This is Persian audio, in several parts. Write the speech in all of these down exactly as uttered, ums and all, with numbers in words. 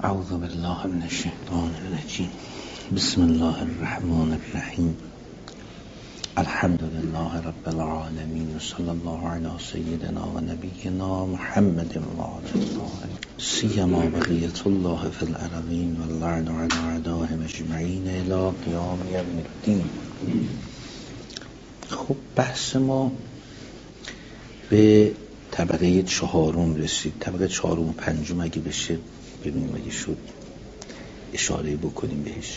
اعوذ بالله من الشیطان الرجیم. بسم الله الرحمن الرحیم. الحمد لله رب العالمین و صلی الله علی سیدنا و نبینا محمد و آله الطاهرین سیما بقیة الله فی الارضین و اللعن علی اعدائهم اجمعین الی قیام یوم الدین. خب بحث ما به طبقه چهارم رسید. طبقه چهارم و پنجم اگه بشه ببینیم اگه شد اشاره بکنیم بهش.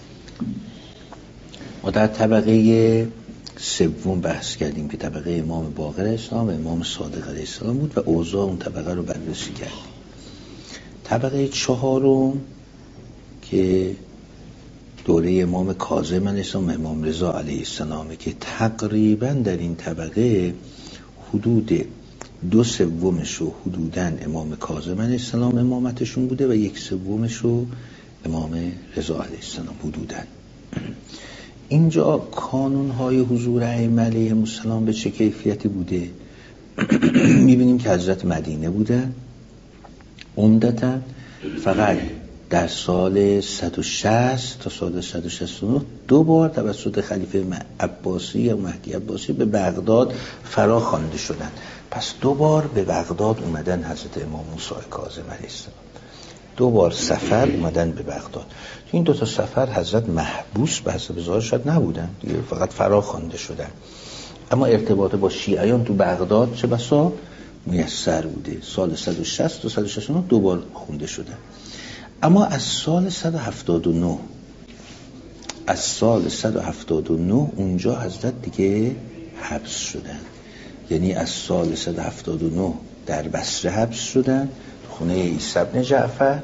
ما در طبقه سوم بحث کردیم که طبقه امام باقر اسلام و امام صادق علیه السلام بود و اوضاع اون طبقه رو بررسی کردیم. طبقه چهارم که دوره امام کاظم علیه السلام و امام رضا علیه السلامه که تقریبا در این طبقه حدود دو سومش رو حدوداً امام کاظم علیه السلام امامتشون بوده و یک سومش رو امام رضا علیه السلام حدوداً. اینجا کانون‌های حضور ائمه علیهم السلام به چه کیفیتی بوده؟ می‌بینیم که حضرت مدینه بودن عمدتاً فقط در سال صد و شصت تا سال صد و شصت و نه دو بار توسط خلیفه عباسی یا مهدی عباسی به بغداد فرا خوانده شدند. پس دو بار به بغداد اومدن حضرت امام موسی کاظم علیه السلام. دو بار سفر اومدن به بغداد. تو این دو تا سفر حضرت محبوس به حسب ظاهر شد نبودن دیگه، فقط فرا خوانده شدن. اما ارتباط با شیعیان تو بغداد چه بسا میسر بوده. سال صد و شصت تا صد و شصت و نه دو بار خونده شدن. اما از سال صد و هفتاد و نه از سال صد و هفتاد و نه اونجا حضرت دیگه حبس شدن. یعنی از سال صد و هفتاد و نه در بصره حبس شدن خونه عیسی بن جعفر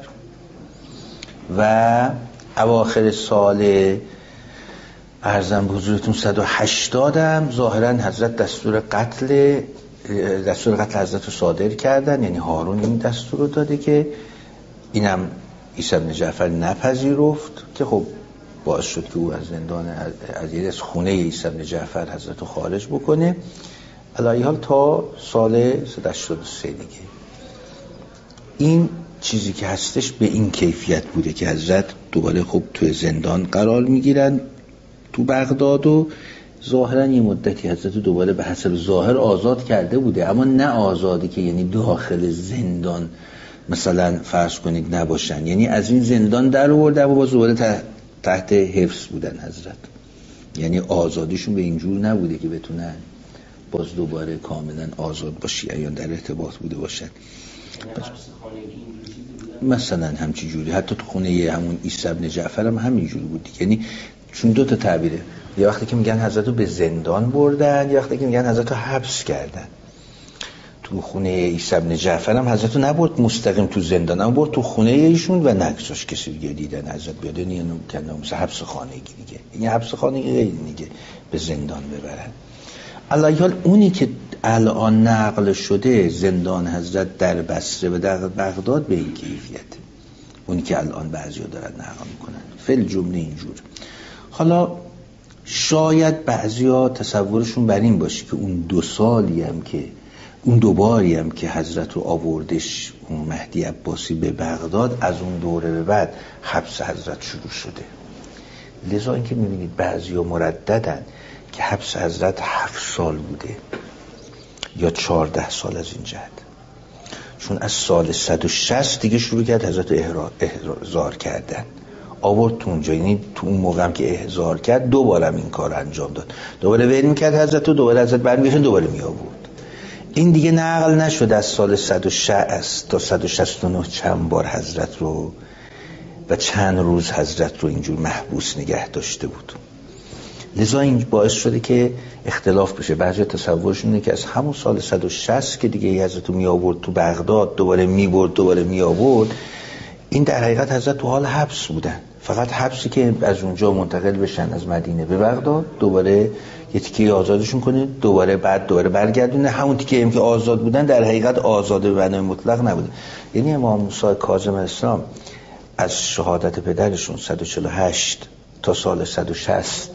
و اواخر سال ارزم به حضورتون صد و هشتاد هم ظاهرا حضرت دستور قتل دستور قتل حضرت رو صادر کردن. یعنی هارون این دستور رو داده که اینم عیسی بن جعفر نپذیرفت که خب باعث شد که او از زندان از خونه عیسی بن جعفر حضرت رو خارج بکنه. علیه حال تا سال صد و هشتاد و سه دیگه این چیزی که هستش به این کیفیت بوده که حضرت دوباره خب توی زندان قرار میگیرن تو بغداد و ظاهرا یه مدتی حضرت دوباره به حسب ظاهر آزاد کرده بوده، اما نه آزادی که یعنی داخل زندان مثلا فرض کنید نباشن، یعنی از این زندان در آورده و باز دوباره تحت, تحت حفظ بودن حضرت. یعنی آزادیشون به اینجور نبوده که بتونن باز دوباره کاملا آزاد با شیعیان در ارتباط بوده باشن. مثلا همچی جوری حتی تو خونه همون عیسی بن جعفر هم همین جوری بود. یعنی چون دو تا تعبیره، یه وقتی که میگن حضرت رو به زندان بردن، یه وقتی که میگن حضرت رو حبس کردن. تو خونه عیسی بن جعفر هم حضرت رو نبرد مستقیم تو زندان، هم برد تو خونه ایشون و نگذاشت کسی دیگه دیدن حضرت بیاد. یعنی کنه مثلا حبس خانگی دیگه، این حبس خانگی غیر دیگه به زندان ببرن. علیه حال اونی که الان نقل شده زندان حضرت در بصره و در بغداد به این کیفیت، اونی که الان بعضیا دارن نقل میکنن فل جمله اینجور. حالا شاید بعضیا تصورشون بر این باشه که اون دو سالی هم که اون دو باری هم که حضرت رو آوردش اون مهدی عباسی به بغداد، از اون دوره به بعد حبس حضرت شروع شده. لذا این که میبینید بعضیا مرددن که حبس حضرت هفت سال بوده یا چهارده سال از این جهت، چون از سال صد و شصت دیگه شروع کرد حضرت رو احضار کردن آورد تو اونجا. یعنی تو اون موقع هم که احضار کرد دوباره این کار انجام داد، دوباره ول می‌کرد حضرت رو، دوباره حضرت برمیگشت دوباره می آورد. این دیگه نقل نشد از سال صد و شصت تا صد و شصت و نه چند بار حضرت رو و چند روز حضرت رو اینجور محبوس نگه داشته بود. لذا این باعث شده که اختلاف بشه. بعضی تصورشون اینه که از همون سال صد و شصت که دیگه حضرت رو می آورد تو بغداد، دوباره می برد دوباره می آورد، این در حقیقت حضرت تو حال حبس بودن. فقط حبسی که از اونجا منتقل بشن از مدینه به بغداد، دوباره یه تیکه آزادشون کنه، دوباره بعد دوباره برگردونه. همون تیکه هم که آزاد بودن در حقیقت آزاد به معنای مطلق نبوده. یعنی امام موسی کاظم علیه السلام از شهادت پدرشون صد و چهل و هشت تا سال صد و شصت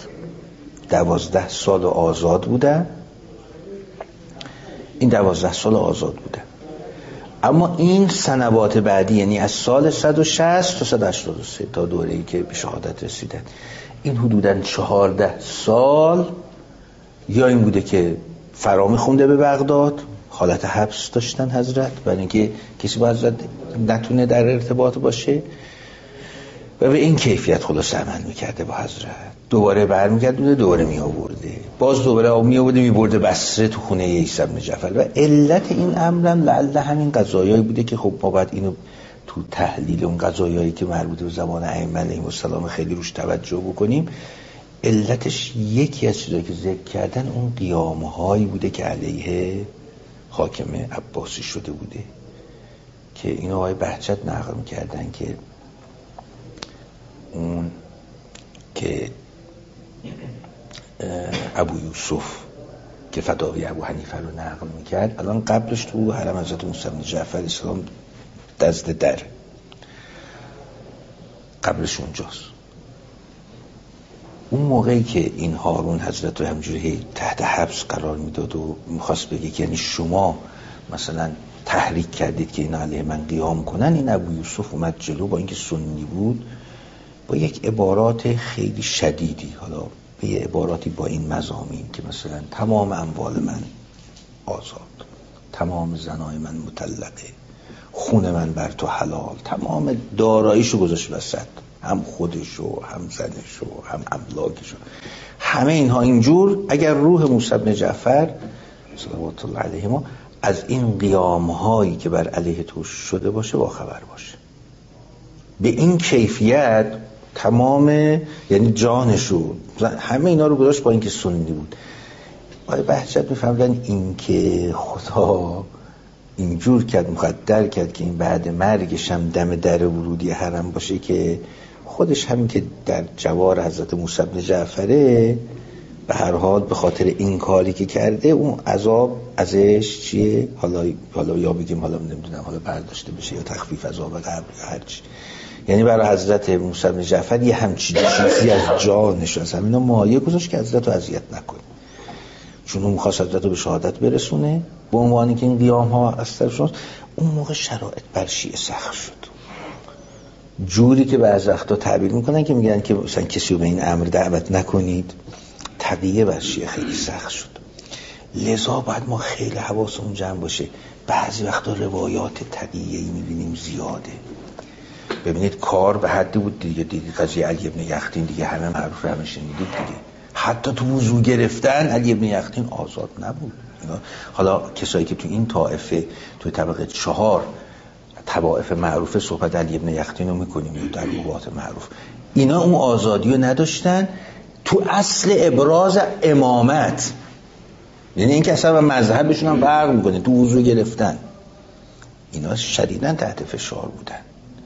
دوازده سال آزاد بودن. این دوازده سال آزاد بودن. اما این سنوات بعدی، یعنی از سال صد و شصت تا صد و هشتاد و سه تا دوره‌ای که به شهادت رسیدن، این حدوداً چهارده سال یا این بوده که فرا می‌خونده به بغداد، حالت حبس داشتن حضرت برای اینکه کسی با حضرت نتونه در ارتباط باشه و به این کیفیت خلاص عمل میکرده با حضرت. دوباره برمیگرده، دوباره می آورده، باز دوباره می آورده می برده بصره تو خونه عیسی بن جعفر. و علت این امرم لعل همین قضایایی بوده که خب ما بعد اینو تو تحلیل اون قضایایی که مربوط به زمان ائمه علیهم السلام خیلی روش توجه بکنیم. علتش یکی از چیزایی که ذکر کردن اون قیام‌هایی بوده که علیه حاکم عباسی شده بوده که اینو آقای بهجت نقل می‌کردن که اون که ابو یوسف که فتاوی ابو حنیفه رو نقل میکرد، الان قبلش تو حرم حضرت موسی بن جعفر اسلام دزد در قبلش اونجاست. اون موقعی که این هارون حضرت رو همجوری تحت حبس قرار میداد و میخواست بگه که یعنی شما مثلا تحریک کردید که این علیه من قیام کنن، این ابو یوسف اومد جلو با اینکه سنی بود با یک عبارات خیلی شدیدی، حالا به یه عباراتی با این مضامین که مثلا تمام اموال من آزاد، تمام زنای من مطلقه، خون من بر تو حلال، تمام داراییشو گذاشت وسط، هم خودشو هم زنشو هم املاکشو، همه اینها اینجور. اگر روح موسی بن جعفر صلوات الله علیه ما از این قیام‌هایی که بر علیه تو شده باشه با خبر باشه، به این کیفیت تمام یعنی جانشو همه اینا رو گذاشت با اینکه سنی بود. آقای بهجت میفهمدن این که خدا اینجور کرد، مقدر کرد که این بعد مرگش هم دم در ورودی حرم باشه که خودش همین که در جوار حضرت موسی بن جعفره، به هر حال به خاطر این کاری که کرده اون عذاب ازش چیه، حالا حالا یا بگیم حالا نمیدونم حالا برداشته بشه یا تخفیف عذاب قبر یا هرچی، یعنی برای حضرت موسی بن جعفر یه همچین چیزی از جانش از همینا مایه گذاشت که حضرت رو اذیت نکنه، چون اون می‌خواست حضرت رو به شهادت برسونه به عنوانی که این قیام ها از طرفش. اون موقع شرایط بر شیعه سخت شد، جوری که بعضی وقتا تعبیر میکنن که میگن که مثلا کسی رو به این امر دعوت نکنید، تقیه بر شیعه خیلی سخت شد. لذا باید ما خیلی حواسمون جمع باشه، بعضی وقتا روایات تقیه‌ای میبینیم زیاده. ببینید کار به حدی بود دیگه، دیدید قضیه علی بن یقطین دیگه همه معروف همه شنیدید دیگه، حتی تو وضو گرفتن علی بن یقطین آزاد نبود. حالا کسایی که تو این طائفه تو طبقه چهار طوائف معروف صحبت علی بن یقطین رو میکنیم در روایات معروف، اینا اون آزادی رو نداشتن تو اصل ابراز امامت، یعنی این که اصلا مذهبشون هم فرق میکنه تو وضو گرفتن، اینا شدیداً تحت فشار بودن.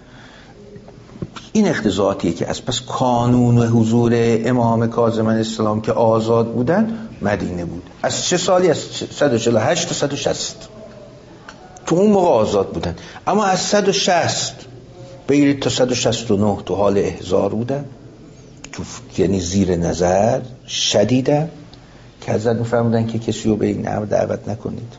این اختزاعاتیه که از پس کانون و حضور امام کاظم علیه السلام که آزاد بودن مدینه بود. از چه سالی؟ از صد و چهل و هشت تا صد و شصت تو اون موقع آزاد بودن، اما از صد و شصت بگیرید تا صد و شصت و نه تو حال احضار بودن، تو یعنی زیر نظر شدیدن که حضرت می‌فرمودن که کسی رو به این امر دعوت نکنید،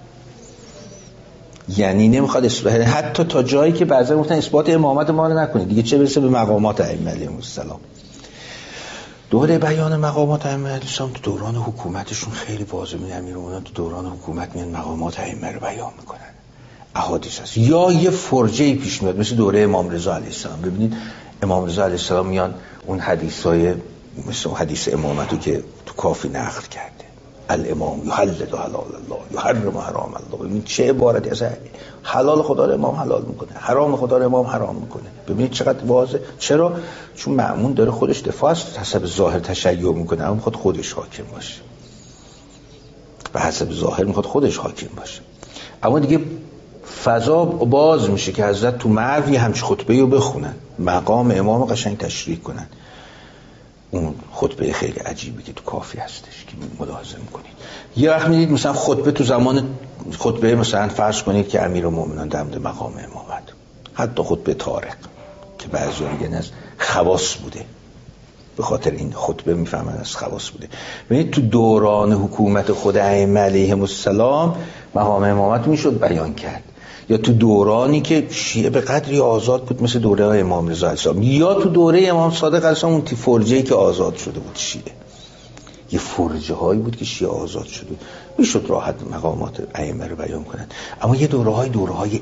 یعنی نمیخواد اثبات، حتی تا جایی که بعضی گفتن اثبات امامت ما رو نکنید دیگه، چه برسه به مقامات ائمه علیهم السلام. دوره بیان مقامات ائمه علیهم السلام تو دوران حکومتشون خیلی واضحه، می امیرالمومنین تو دوران حکومت میان مقامات ائمه رو بیان میکنن، احادیث هست یا یه فرجه‌ای پیش میاد مثل دوره امام رضا علیه السلام. ببینید امام رضا علیه السلام میان اون حدیثای مثل حدیث امامتو که تو کافی نقل کرده، الامام یحلل حلال الله یحرم حرام الله، ببینید چه عبارتی از حلال خدا رو امام حلال میکنه، حرام خدا رو امام حرام میکنه. ببینید چقدر واضحه. چرا؟ چون مأمون داره خودش دفاع است، حسب ظاهر تشیع میکنه، اما میخواد خودش حاکم باشه، به حسب ظاهر میخواد خودش حاکم باشه. اما دیگه فضا باز میشه که حضرت تو مروی همچه خطبه رو بخونن، مقام امام قشنگ تشریح کنن. اون خطبه خیلی عجیبی که تو کافی هستش که ملاحظه میکنید. یه وقت میدید مثلا خطبه تو زمان خطبه مثلا فرض کنید که امیرالمومنین در مورد مقام امامت، حتی خطبه طارق که بعضی میگن از خواص بوده، به خاطر این خطبه میفهمن از خواص بوده. ببینید تو دوران حکومت خود ائمه علیهم السلام مقام امامت میشد بیان کرد، یا تو دورانی که شیعه به قدری آزاد بود مثل دوره های امام رضا علیه السلام، یا تو دوره امام صادق علیه السلام اون تی فرجه‌ای که آزاد شده بود شیعه. یه فرجه هایی بود که شیعه آزاد شده بود، میشد راحت مقامات ائمه رو بیان کنن. اما یه دوره های دوره های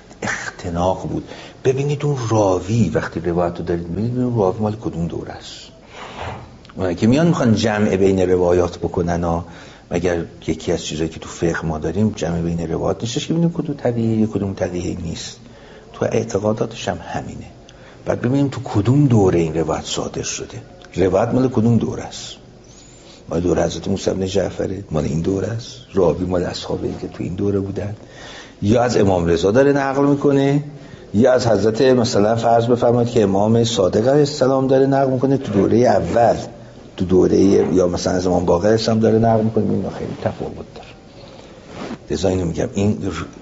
اختناق بود. ببینید اون راوی وقتی روایت رو دارید ببینید اون راوی مال کدوم دوره است. اونایی که میان میخوان جمع بین روایات بکنن ها، مگر یکی از چیزایی که تو فقه ما داریم جمع بین روایات نیستش که ببینیم کدوم طبیعیه کدوم طبیعی نیست. تو اعتقاداتش هم همینه. بعد ببینیم تو کدوم دوره این روایت صادر شده، روایت مال کدوم دوره است. مال دوره حضرت موسی بن جعفره، مال این دوره است، راوی مال اصحابی که تو این دوره بودن، یا از امام رضا داره نقل میکنه، یا از حضرت مثلا فرض بفرمایید که امام صادق علیه السلام داره نقل میکنه تو دوره اول، تو دوره یا مثلا از امام باقر علیه السلام داره نقل میکنه. این خیلی تفاوت داره. لذا اینو میگم این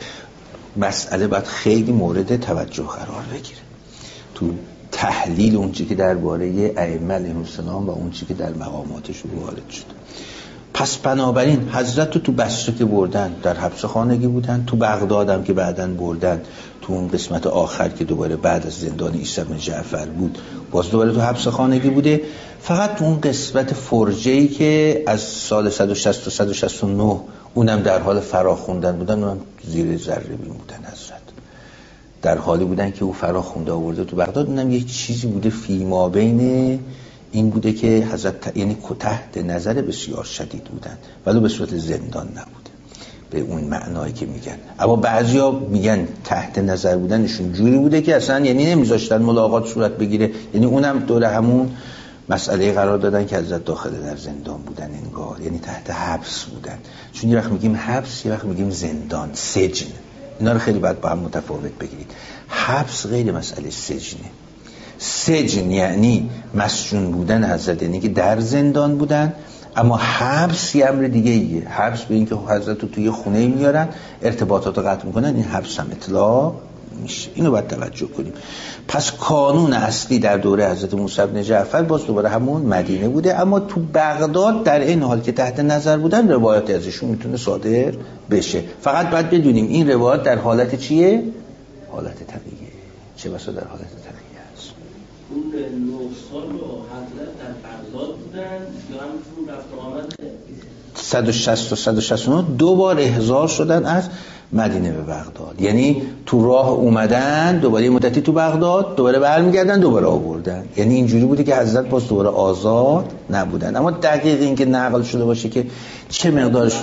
مسئله باید خیلی مورد توجه قرار بگیره تو تحلیل اون چیزی که درباره ائمه علیهم السلام و اون چیزی که در مقاماتشون وارد شده. پس بنابراین حضرت تو تو بصره که بردن در حبس خانگی بودن، تو بغداد هم که بعدن بردن تو اون قسمت آخر که دوباره بعد از زندان عیسی بن جعفر بود باز دوباره تو حبس خانگی بوده. فقط تو اون قسمت فرجه‌ای که از سال صد و شصت تا صد و شصت و نه اونم در حال فراخوندن بودن، اونم زیر ذره بین بودن. حضرت در حالی بودن که او فراخونده آورده تو بغداد، اونم یک چیزی بوده فی ما بین این بوده که حضرت یعنی تحت نظر بسیار شدید بودن ولی به صورت زندان نبوده به اون معنایی که میگن. اما بعضیا میگن تحت نظر بودنشون جوری بوده که اصلا یعنی نمیذاشتن ملاقات صورت بگیره، یعنی اونم دوره همون مسئله قرار دادن که حضرت داخل در زندان بودن انگار، یعنی تحت حبس بودن. چون یه وقت میگیم حبس یه وقت میگیم زندان، سجن. اینا رو خیلی باید با هم متفاوت بگیرید. حبس غیر مسئله سجنه. سجن یعنی مسجون بودن حضرت، یعنی که در زندان بودن. اما حبس یه امر دیگه ایه. حبس به این که حضرت رو توی خونه میارن ارتباطات رو قطع میکنن، این حبس هم اطلاق میشه. اینو باید توجه کنیم. پس قانون اصلی در دوره حضرت موسی بن جعفر باز دوباره همون مدینه بوده، اما تو بغداد در این حال که تحت نظر بودن روایات ازشون میتونه صادر بشه. فقط باید بدونیم این روایات در حالت چیه؟ حالت طبیعیه. چه بسا در حالت طبیعی است. اون نه سال رو حضرت در بغداد بودن یا هم تو رفت آمد صد و شصت تا صد و شصت و نه دو بار احضار شدن از مدینه به بغداد، یعنی تو راه اومدن دوباره مدتی تو بغداد دوباره برمیگردن دوباره آوردن. یعنی اینجوری بوده که حضرت باز دوباره آزاد نبودن. اما دقیق این که نقل شده باشه که چه مقدارش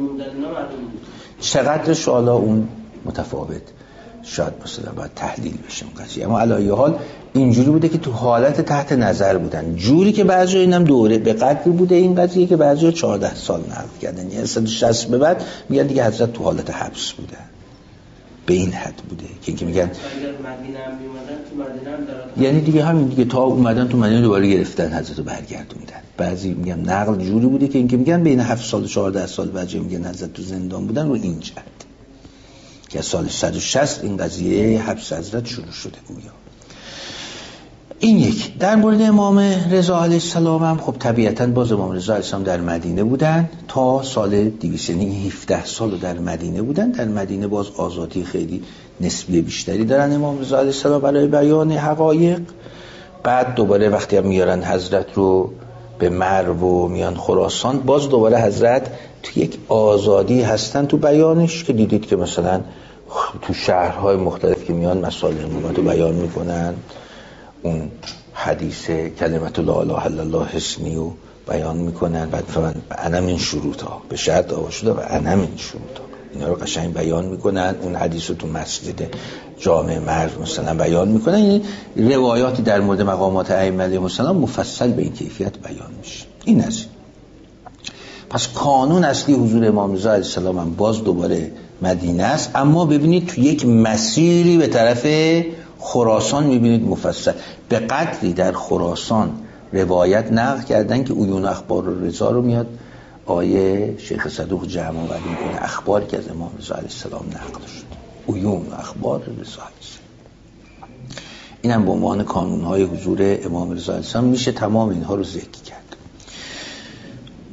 چقدرش حالا اون متفاوت شاید مثلا باید تحلیل بشه اون قضیه. اما علی حال اینجوری بوده که تو حالت تحت نظر بودن، جوری که بعضی اینم دوره به قدری بوده این قضیه که بعضی چهارده سال نقل کردن، یعنی صد و شصت به بعد میگن دیگه حضرت تو حالت حبس بودن. به این حد بوده که اینکه میگن مدینه هم میومدن تو مدینه هم در یعنی دیگه همین دیگه تا اومدن تو مدینه دوباره گرفتن حضرت رو برگردوندن. بعضی میگن نقل جوری بوده که اینکه میگن بین هفت سال و چهارده سال بعد میگن حضرت تو زندان بودن رو این جهت که سال صد و شصت این قضیه حبس حضرت شروع شده گویا. این یک. در مورد امام رضا علیه السلام هم خب طبیعتاً باز امام رضا علیه السلام در مدینه بودن تا سال دویست، یعنی هفده سال در مدینه بودن. در مدینه باز آزادی خیلی نسبی بیشتری دارن امام رضا علیه السلام برای بیان حقایق. بعد دوباره وقتی هم میارن حضرت رو به مرو و میان خراسان، باز دوباره حضرت تو یک آزادی هستن تو بیانش که دیدید که مثلا تو شهرهای مختلف که میان مسائل امامت رو بیان میکنن، اون حدیث کلمت لا اله الا الله حسنی رو بیان میکنن، بعد فرمان انا من شروطا به شرط آوا شده و انا من شروطا، اینا رو قشنگ بیان میکنن. اون حدیث رو تو مسجد جامع مرو مثلا بیان میکنن. این روایاتی در مورد مقامات ائمه علیهم السلام مفصل به این کیفیت بیان میشه. این است. پس قانون اصلی حضور امام رضا علیه السلام هم باز دوباره مدینه است، اما ببینید تو یک مسیری به طرف خراسان میبینید مفصل. به قدری در خراسان روایت نقل کردن که عیون اخبار رضا رو میاد آیه شیخ صدوق جمع آوری میکنه، اخباری که از امام رضا علیه السلام نقل شد، عیون اخبار رضا علیه السلام. اینم به عنوان کانونهای حضور امام رضا علیه السلام میشه تمام اینها رو ذکر کرد.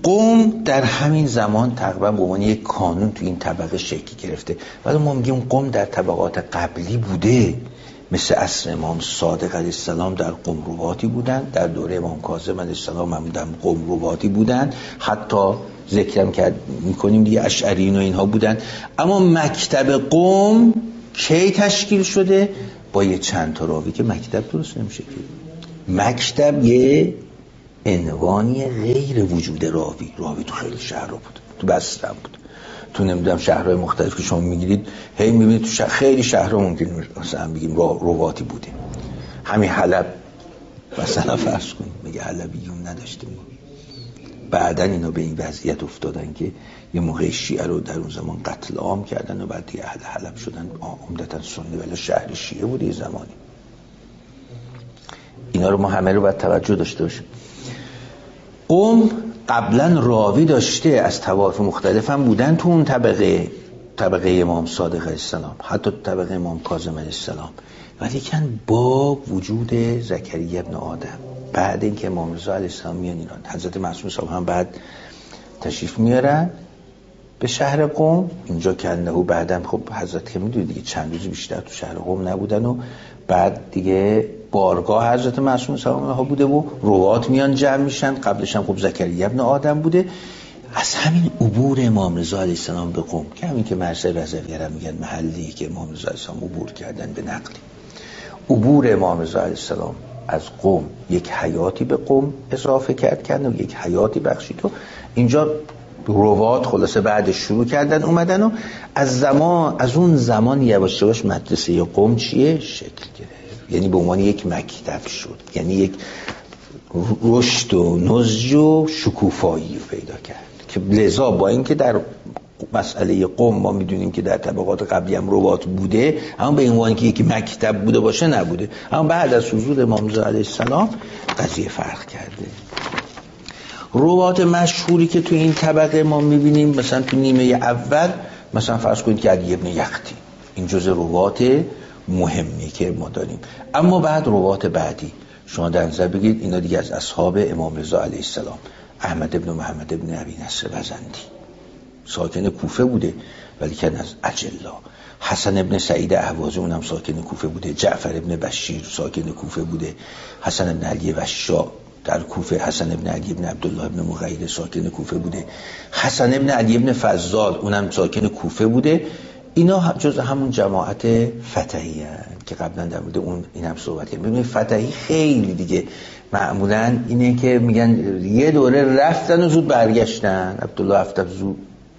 قم در همین زمان تقریبا به عنوان یک کانون تو این طبقه شکل گرفته، ولی ما میگیم قم در طبقات قبلی بوده، مثل عصر امام صادق علیه السلام در قم رواتی بودن، در دوره امام کاظم علیه السلام هم در قم رواتی بودن، حتی ذکرم کرد میکنیم دیگه اشعریین و اینها بودن. اما مکتب قم کی تشکیل شده؟ با یه چند تا راوی که مکتب درست نمیشه که. مکتب یه عنوانی غیر وجود راوی. راوی تو خیلی شهرها بود، تو بصره بود، تو نمیدونم شهرهای مختلف که شما میگیرید هی میبینید تو شهر خیلی شهرها ممکن مثلا بگیم رواتی بوده. همین حلب مثلا فرض کنیم میگه حلبیون نداشتیم، بعدن اینا به این وضعیت افتادن که یه موقع شیعه رو در اون زمان قتل عام کردن و بعد دیگه اهل حلب شدن، عمدتاً سنی، ولی شهر شیعه بود یه زمانی. اینا رو ما همه رو باید توجه داشته باشیم. قم قبلا راوی داشته، از طوایف مختلف هم بودن تو اون طبقه، طبقه امام صادق علیه السلام، حتی طبقه امام کاظم علیه السلام، ولی کن با وجود زکریا ابن آدم بعد اینکه امام رضا علیه السلام میان ایران، حضرت معصوم صاحب هم بعد تشریف میارن به شهر قم. اینجا کنه بعدم خب حضرت که میدونید دیگه چند روز بیشتر تو شهر قم نبودن و بعد دیگه بارگاه حضرت معصوم سلام الله بوده و روات میان جمع میشن. قبلش هم خب زکریا ابن آدم بوده. از همین عبور امام رضا علیه السلام به قم که همین که مرسل رضویه را میگن محلی که امام رضا علیه السلام عبور کردن به نقلی، عبور امام رضا علیه السلام از قم یک حیاتی به قم اضافه کرد کردن و یک حیاتی بخشید و اینجا روات خلاصه بعدش شروع کردن اومدن و از زمان از اون زمان یواش یواش مدرسه قم چیه شکل گرفت، یعنی به عنوان یک مکتب شد، یعنی یک رشد و نضج و شکوفایی رو پیدا کرد که لذا با اینکه در مسئله قم ما میدونیم که در طبقات قبلی هم روات بوده، اما به عنوان که یک مکتب بوده باشه نبوده، اما بعد از حضور امام رضا علیه السلام قضیه فرق کرده. روات مشهوری که تو این طبقه ما میبینیم مثلا تو نیمه اول مثلا فرض کنید که علی ابن یختی، این جزء روات مهمی که ما داریم. اما بعد روات بعدی شما در نظر بگیرید اینا دیگه از اصحاب امام رضا علیه السلام. احمد ابن محمد ابن ابی نصر بزندی ساکن کوفه بوده ولی که از اجلا. حسن ابن سعید اهوازی اونم ساکن کوفه بوده. جعفر ابن بشیر ساکن کوفه بوده. حسن ابن علی وشا در کوفه. حسن ابن علی ابن عبدالله ابن مغیر ساکن کوفه بوده. حسن ابن علی ابن فضال اونم ساکن کوفه بوده. اینا هم جز همون جماعت فتحی هست که قبلا در مورد اون این هم صحبت کردیم. ببینید فتحی خیلی دیگه معمولا اینه که میگن یه دوره رفتن و زود برگشتن. عبدالله هفتاد زود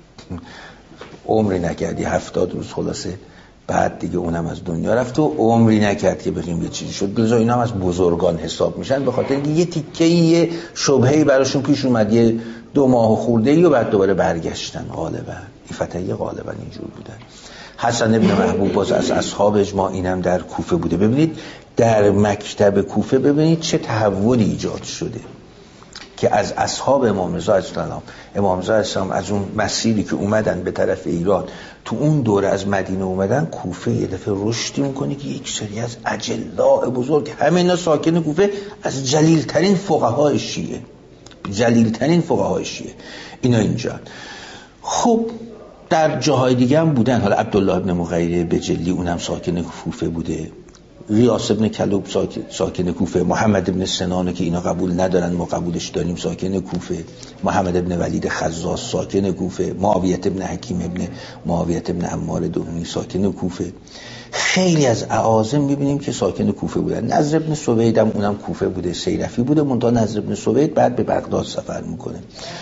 عمری نکردی، هفتاد روز خلاصه بعد دیگه اونم از دنیا رفت و عمری نکرد که بگیم یه چیزی شد. لذا اینا هم از بزرگان حساب میشن به خاطر اینکه یه تیکه یه شبهه‌ای براشون پیش اومد، یه دو ماه خورده‌ای و بعد دوباره برگشتن. غالبا این فتحی غالبا اینجور بودن. حسن ابن محبوب باز از اصحاب اجماع اینم در کوفه بوده. ببینید در مکتب کوفه ببینید چه تحولی ایجاد شده که از اصحاب امام رضا علیه السلام، امام رضا علیه السلام از اون مسیری که اومدن به طرف ایران تو اون دوره از مدینه اومدن کوفه یه دفعه رشدی میکنه که یک سری از اجلاء بزرگ همه اینا ساکن کوفه از جلیلترین فقهای شیعه، جلیلترین فقهای شیعه اینا اینجا. خب در جاهای دیگه هم بودن. حالا عبدالله ابن مغیر بجلی اونم ساکن کوفه بوده. ریاس ابن کلوب ساکن, ساکن کوفه. محمد ابن سنانه که اینا قبول ندارن ما قبولش داریم ساکن کوفه. محمد ابن ولید خزاز ساکن کوفه. معاویه ابن حکیم ابن معاویه ابن عمار دومی ساکن کوفه. خیلی از اعاظم میبینیم که ساکن کوفه بودن. نضر ابن سوید هم اونم کوفه بوده، سیرفی بوده، منتها نضر ابن سوید بعد به بغداد سفر میکنه.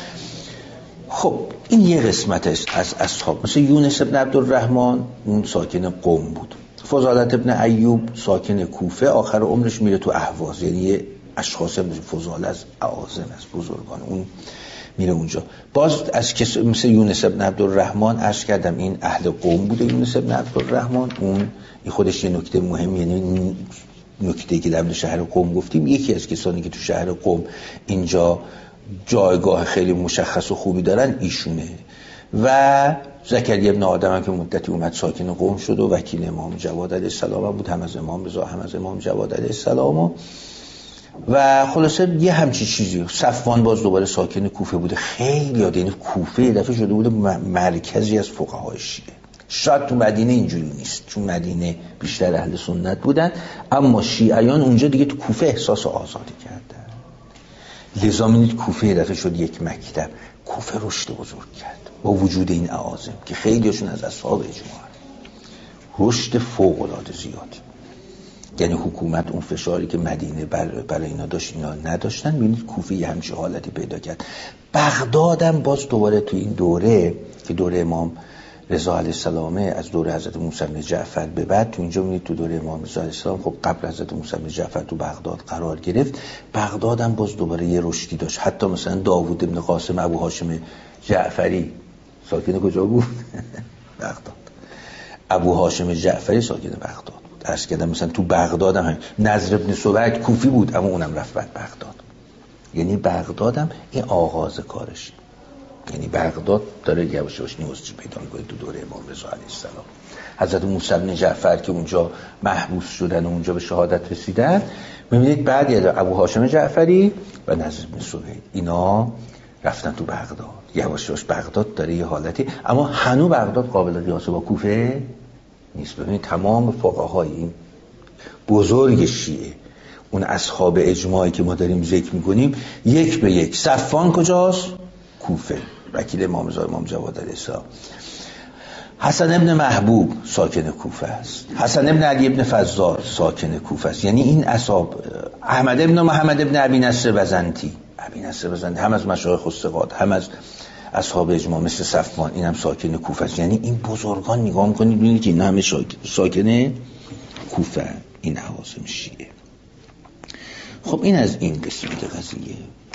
خب این یه قسمت است از اصحاب. مثل یونس ابن عبدالرحمن اون ساکن قم بود. فضالت ابن ایوب ساکن کوفه، آخر عمرش میره تو اهواز، یعنی یه اشخاص فضال از اعاظم از بزرگان اون میره اونجا. باز از کس مثل یونس ابن عبدالرحمن عرض کردم این اهل قم بوده. یونس ابن عبدالرحمن اون این خودش یه نکته مهم، یعنی نکته‌ای که در شهر قم گفتیم یکی از کسانی که تو شهر قم اینجا جایگاه خیلی مشخص و خوبی دارن ایشونه. و زکریا ابن آدم هم که مدتی اومد ساکن قم شد و وکیل امام جواد علیه السلام بود، هم از امام رضا هم از امام جواد علیه السلام. و و خلاصه یه همچی چیزی. صفوان باز دوباره ساکن کوفه بوده. خیلی یاد این کوفه یه دفعه شده بوده مرکزی از فقهای شیعه. شاید تو مدینه اینجوری نیست، چون مدینه بیشتر اهل سنت بودن، اما شیعیان اونجا دیگه تو کوفه احساس آزادی کردن. لذا می‌بینید کوفه یه دفعه شد یک مکتب. کوفه رشد بزرگ کرد با وجود این اعاظم که خیلیشون از اصحاب اجماع، رشد فوق‌العاده زیاد. یعنی حکومت اون فشاری که مدینه برای اینا داشت اینا نداشتن. می‌بینید کوفه یه همچین حالتی پیدا کرد. بغداد هم باز دوباره تو این دوره که دوره امام رضا علیه السلام، از دوره حضرت موسی بن جعفر به بعد، تو اینجا می‌بینید تو دوره امام رضا علیه السلام خب قبل حضرت موسی بن جعفر تو بغداد قرار گرفت. بغداد هم باز دوباره یه رشدی داشت. حتی مثلا داوود بن قاسم ابو هاشم جعفری ساکن کجا بود؟ بغداد. ابو هاشم جعفری ساکن بغداد. درس کردم مثلا تو بغداد هم نضر بن سوید کوفی بود، اما اونم رفت بعد بغداد. یعنی بغداد هم این آغاز کارش، یعنی بغداد داره یواش یواش نیوزی پیدا می‌کنه تو دوره امام رضا علیه السلام. حضرت موسی بن جعفر که اونجا محبوس شدن و اونجا به شهادت رسیدن، می‌بینید بعد یاد ابو هاشم جعفری و نضر بن سوید اینا رفتن تو بغداد. یواش یواش بغداد داره یه حالتی، اما هنوز بغداد قابل قیاس با کوفه نیست. ببینید تمام فقهای این بزرگ شیعه، اون اصحاب اجماعی که ما داریم ذکر میکنیم، یک به یک. صفوان کجاست؟ کوفه، وکیل امام رضا امام جواد علیه السلام. حسن ابن محبوب ساکن کوفه است. حسن ابن علی ابن فضال ساکن کوفه است. یعنی این اصحاب، احمد ابن محمد ابن ابی نصر بزنتی، ابی نصر بزنتی هم از مشایخ الثقات، هم از اصحاب اجماع مثل صفوان، این هم ساکن کوفه است. یعنی این بزرگان نگاه میکنید ببینید که این همه ساکن کوفه، این حواسم شیعه. خب این از این قسمت قضیه.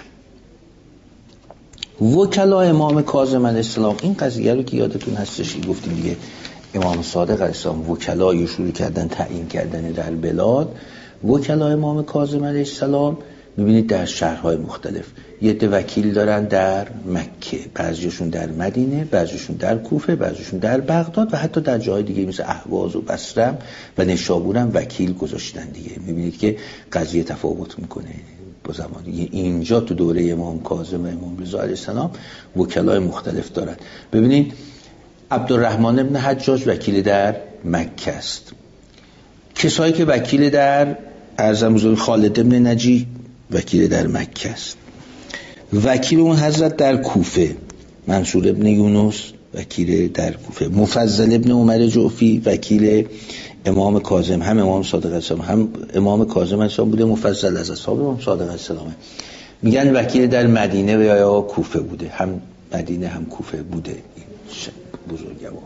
وکلای امام کاظم علیه السلام، این قضیه رو که یادتون هستش گفتیم دیگه، امام صادق علیه السلام وکلای شروع کردن تعیین کردن در بلاد. وکلای امام کاظم علیه السلام میبینید در شهرهای مختلف یه عده وکیل دارن، در مکه، بعضیشون در مدینه، بعضیشون در کوفه، بعضیشون در بغداد و حتی در جای دیگه مثل اهواز و بصره و نشابور هم وکیل گذاشتن دیگه. میبینید که قضیه تفاوت میکنه با زمان. اینجا تو دوره امام کاظم و امام رضا علیه السلام وکلای مختلف دارن. ببینید عبدالرحمن ابن حجاج وکیل در مکه است. کسایی که وکیل در ارزم بزرگ خالد ابن نجی وکیل در مکه است. وکیل اون حضرت در کوفه منصور ابن یونس وکیل در کوفه. مفضل ابن عمر جعفی وکیل امام کاظم، هم امام صادق علیه السلام هم امام کاظم علیه السلام بوده، مفضل از اصحاب امام صادق علیه السلام. میگن وکیل در مدینه و یا کوفه بوده، هم مدینه هم کوفه بوده این بزرگوار.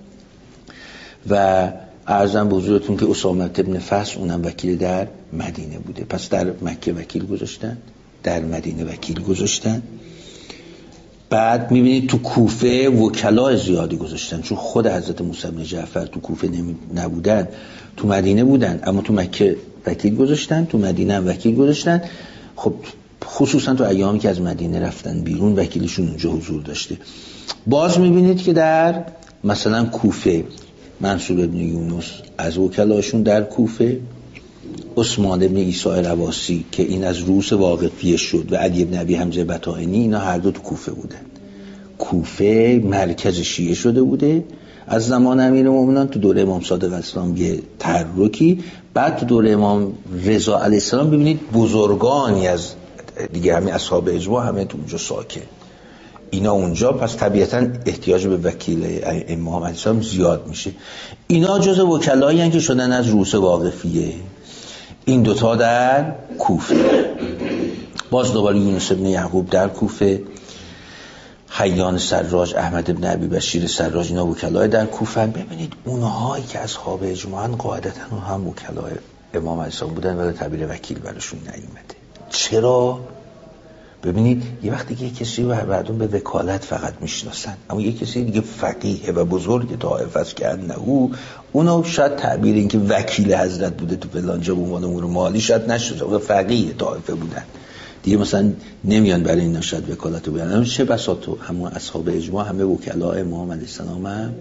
و عرضم به حضورتون که اسامه ابن فصل اونم وکیل در مدینه بوده. پس در مکه وکیل گذاشتن، در مدینه وکیل گذاشتن. بعد میبینید تو کوفه وکلا زیادی گذاشتن، چون خود حضرت موسی بن جعفر تو کوفه نبودن، تو مدینه بودن، اما تو مکه وکیل گذاشتن، تو مدینه هم وکیل گذاشتن. خب خصوصا تو ایامی که از مدینه رفتن بیرون وکیلشون اونجا حضور داشته. باز میبینید که در مثلا کوفه منصور ابن یونس از وکلاشون در کوفه، عثمان ابن عیسی رواسی که این از روس واقفیه شد و علی ابن ابی حمزه بطائنی، اینا هر دو تو کوفه بودن. کوفه مرکز شیعه شده بوده از زمان امیرالمومنین تو دوره امام صادق علیه السلام یه تحرکی، بعد تو دوره امام رضا علیه السلام ببینید بزرگانی از دیگه همین اصحاب اجماع همه تو اونجا ساکن، اینا اونجا، پس طبیعتا احتیاج به وکیل امام علیه السلام زیاد میشه. اینا جز وکلایی هستند که شدن از روس واقفیه. این دوتا در کوفه. باز دوباره یونس ابن یعقوب در کوفه، حیان سراج، احمد ابن ابی بشیر سراج، اینا وکلای در کوفه. ببینید اونهایی که اصحاب اجماعن قاعدتا هم وکلای امام علیه السلام بودن ولی تعبیر وکیل براشون نیومده. چرا؟ ببینید یه وقتی که کسی و مردم به وکالت فقط میشناسن، اما یه کسی دیگه فقیه و بزرگ طائفه است که انه اونو شاید تعبیر این که وکیل حضرت بوده تو فلانجا به عنوان امور مالی شاید نشده، و فقیه طائفه بودن دیگه، مثلا نمیان برای این شاید وکالت رو بیان. چه بسا تو همون اصحاب اجماع همه وکلا امام علیه السلام هم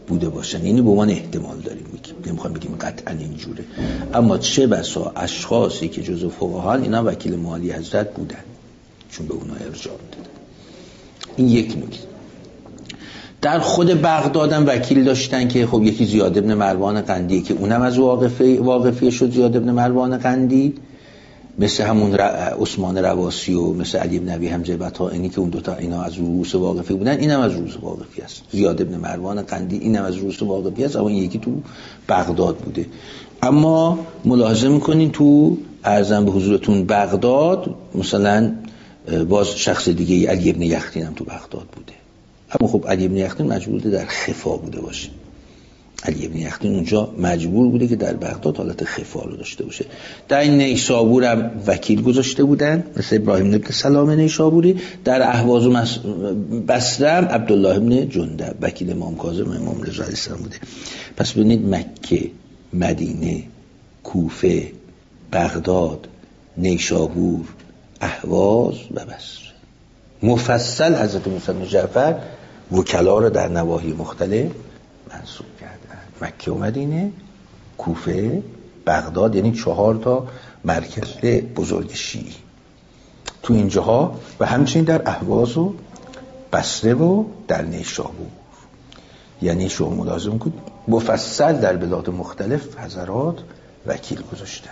بوده باشن. یعنی به عنوان احتمال داریم میگیم، نمیخوام بگیم قطعا اینجوره، اما چه بسا اشخاصی که جزو فقهان اینا وکیل مالی حضرت بودن چون به اونا ارجاع دادن. این یک نکته. در خود بغداد هم وکیل داشتن که خب یکی زیاد ابن مروان قندی که اونم از واقفه واقفیه شد، زیاد ابن مروان قندی، مثل همون عثمان رواسی و مثل علی بن ابی حمزه بطائنی که اون دوتا اینا از رؤوس واقفی بودن، اینم از رؤوس واقفی است. زیاد ابن مروان قندی اینم از رؤوس واقفی است، اما این یکی تو بغداد بوده. اما ملاحظه میکنین تو عرضم به حضورتون بغداد مثلا باز شخص دیگه علی بن یختین هم تو بغداد بوده، اما خب علی بن یختین مجبور بوده در خفا بوده باشه. علی بن یختین اونجا مجبور بوده که در بغداد حالت خفا رو داشته باشه. در این نیشابور هم وکیل گذاشته بودن مثل ابراهیم بن سلام نیشابوری. در اهواز و بصره هم عبدالله بن جندب وکیل امام کاظم و امام رضا علیه السلام بوده. پس ببینید مکه، مدینه، کوفه، بغداد، نیشابور، اهواز و بصره مفصل حضرت موسی بن جعفر وکلا رو در نواحی مختلف منصوب کردن. مکه و مدینه، کوفه، بغداد، یعنی چهار تا مرکز بزرگ شیعی تو اینجاها و همچنین در اهواز و بصره و در نیشابور. یعنی شما ملاحظه کنید مفصل در بلاد مختلف حضرات وکیل گذاشتن.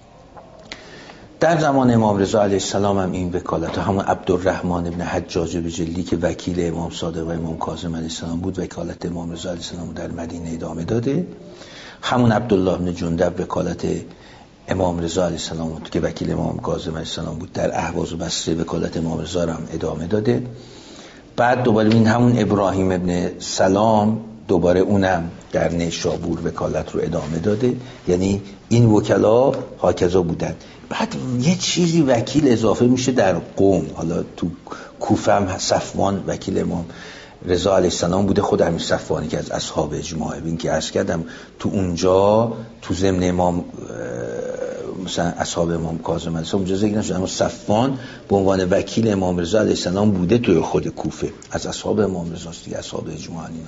در زمان امام رضا علیه السلام هم این وکالت همون عبدالرحمن ابن حجاج بجلی که وکیل امام صادق و امام کاظم علیه السلام بود، وکالت امام رضا علیه السلام در مدینه ادامه داده. همون عبدالله ابن جندب وکالت امام رضا علیه السلام بود که وکیل امام کاظم علیه السلام بود، در اهواز و بصره وکالت امام رضا هم ادامه داده. بعد دوباره این همون ابراهیم ابن سلام دوباره اونم در نیشابور وکالت رو ادامه داده. یعنی این وکلا هاکذا بودن. بعد یه چیزی وکیل اضافه میشه در قوم. حالا تو کوفه هم صفوان وکیل امام رضا علیه السلام بوده، خود همین صفوانی که از اصحاب اجماع بین که عرض کردم تو اونجا تو ضمن امام مثلا اصحاب امام کاظم علیه السلام اجازه نشد، اما صفوان به عنوان وکیل امام رضا علیه السلام بوده توی خود کوفه، از اصحاب امام رضا است دیگه، اصحاب اجماع اینا.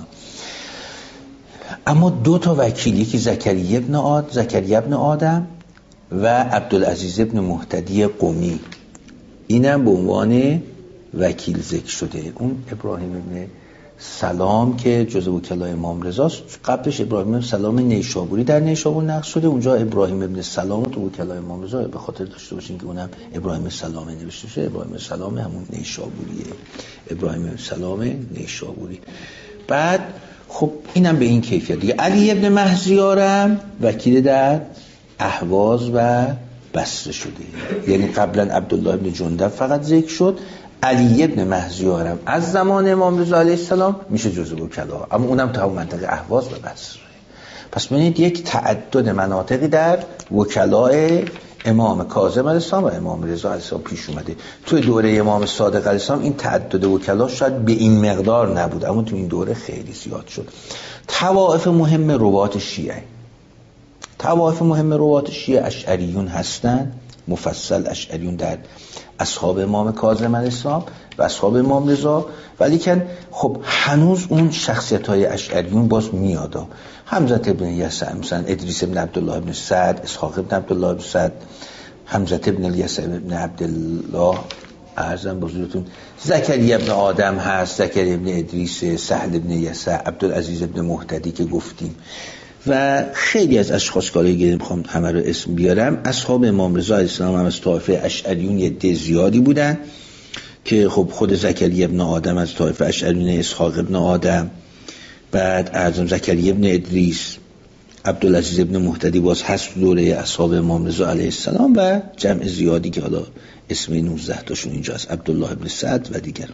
اما دو تا وکیل، یکی زکریا ابن آد زکریا ابن آدم و عبدالعزیز ابن مهتدی قمی، اینم به عنوان وکیل ذکر شده. اون ابراهیم ابن سلام که جزو وکلای امام رضاست، قبلش ابراهیم ابن سلام نیشابوری در نیشابور نقش شده، اونجا ابراهیم ابن سلام تو وکلای امام رضا به خاطر داشته باشین که اونم ابراهیم سلام نوشته شده. ابراهیم سلام همون نیشابوریه، ابراهیم سلام نیشابوری. بعد خب اینم به این کیفیت دیگه. علی ابن مهزیارم وکیل در اهواز و بصره شده. یعنی قبلا عبدالله ابن جندب فقط ذکر شد، علی ابن مهزیارم از زمان امام رضا علیه السلام میشه جزو وکلا، اما اونم تو منطقه اهواز و بصره. پس ببینید یک تعدد مناطقی در وکلای امام کاظم علیه السلام و امام رضا علیه السلام پیش اومده. توی دوره امام صادق علیه السلام این تعدد وکلا شاید به این مقدار نبود، اما تو این دوره خیلی زیاد شد. طوائف مهم روات شیعه، طوائف مهم روات شیعه اشعریون هستن، مفصل اشعریون در اصحاب امام کاظم علیه السلام و اصحاب امام رضا، ولی که خب هنوز اون شخصیت های اشعریون باز میادا. حمزه ابن یسع، مثلا ادریس ابن عبدالله ابن سعد، اسحاق ابن عبدالله ابن سعد، حمزه ابن یسع ابن عبدالله، ارزم بزرگتون زکریا ابن آدم هست، زکریا ابن ادریس، سهل ابن یسع، عبدالعزیز ابن مهتدی که گفتیم و خیلی از اشخاص که دیگه میخوام همه رو اسم بیارم. اصحاب امام رضا علیه السلام هم از طایفه اشعریون یه عده زیادی بودن که خب خود زکریا ابن آدم از طایفه اشعریون، اسحاق ابن آدم، بعد اعظم زکریا ابن ادریس، عبدالعزیز ابن مهتدی باز هست دوره اصحاب امام رضا علیه السلام و جمع زیادی که حالا اسم نوزده تاشون اینجاست، عبدالله ابن سعد و دیگران.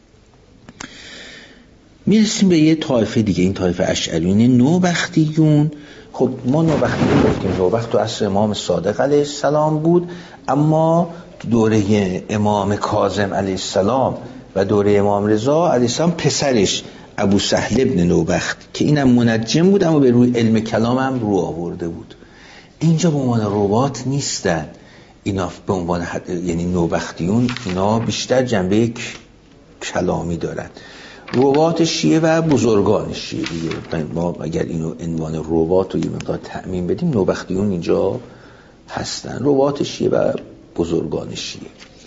میرسیم به یه طایفه دیگه، این طایفه اشعریون نوبختیون. خب ما نوبختیون گفتیم نوبخت تو عصر امام صادق علیه السلام بود، اما دوره امام کاظم علیه السلام و دوره امام رضا علیه السلام پسرش ابو سهل ابن نوبخت که اینم منجم بود اما به روی علم کلام هم رو آورده بود. اینجا به عنوان روات نیستن اینا، به عنوان حد... یعنی نوبختیون اینا بیشتر جنبه کلامی دارن. روات شیعه و بزرگان شیعه دیگه. ما اگر اینو عنوان روات رو یه مقدار تعمیم بدیم، نوبختیون اینجا هستن، روات شیعه و بزرگان شیعه.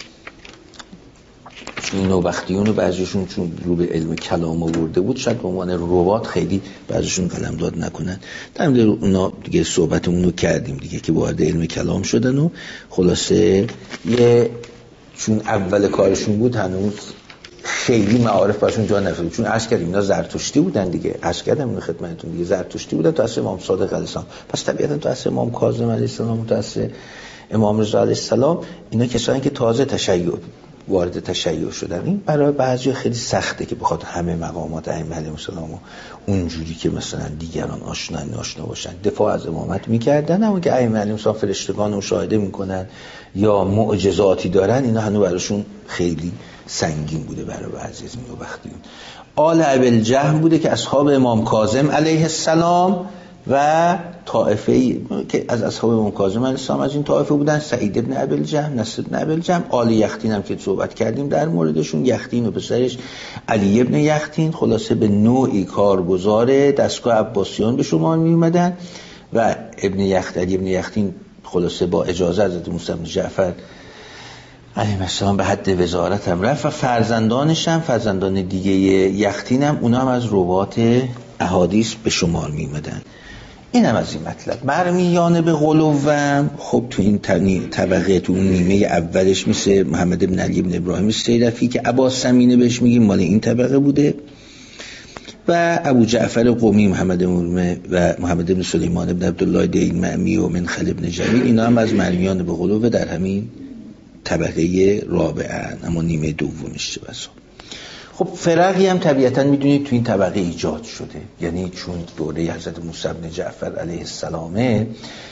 چون نوبختیون رو بعضیشون چون رو به علم کلام آورده بود، شاید به عنوان روات خیلی بعضیشون قلمداد نکنن. در مورد اونا دیگه صحبتمون رو کردیم دیگه که وارد علم کلام شدن و خلاصه یه چون اول کارشون بود هنوز خیلی معارف باشون جا نفرد، چون عرض کردیم اینا زرتشتی بودن دیگه، عرض کردم اینو خدمتتون دیگه، زرتشتی بودن تو عصر امام صادق علیه السلام. پس طبیعتا تو عصر امام کاظم علیه السلام، تو عصر امام رضا علیه السلام، اینا کسانی که تازه تشیع وارد تشیع شدن. این برای بعضی خیلی سخته که بخواد همه مقامات ائمه علیهم السلام و اونجوری که مثلا دیگران آشنا آشنا باشن دفاع از امامت میکردن، اما که ائمه علیهم السلام فرشتگان رو مشاهده میکنن یا معجزاتی دارن، اینا هنوز براشون خیلی سنگین بوده برای بعضی از این نوبختیون. آل ابوالجهم بوده که اصحاب امام کاظم علیه السلام و طائفه که از اصحاب امام کاظم علیه السلام از این طائفه بودن، سعید ابن ابوالجهم، نصر ابن ابوالجهم. آل یختین هم که صحبت کردیم در موردشون، یختین و پسرش علی ابن یختین خلاصه به نوعی کارگزار دستگاه عباسیان به شمار می اومدن و ابن یختین علی ابن یختین خلاصه با اجازه حضرت موسی بن جعفر علیه السلام به حد وزارت هم رفت و فرزندانش هم فرزندان دیگه یختین هم اونا هم از روات احادیث به شمار می اومدن. این هم از این مطلب. مرمیان به غلوم خب تو این طبقه تو اون نیمه اولش مثل محمد ابن علی ابن ابراهیم السیرفی که ابا سمینه بهش میگیم مال این طبقه بوده، و ابو جعفر قمی محمد ابن و محمد ابن سلیمان ابن عبدالله دیلمی و منخل ابن جمیل، اینا هم از مرمیان به غلوم در همین طبقه رابعه، اما نیمه دومش چه بسا. خب فرقی هم طبیعتا میدونید تو این طبقه ایجاد شده، یعنی چون دوره حضرت موسی بن جعفر علیه السلامه،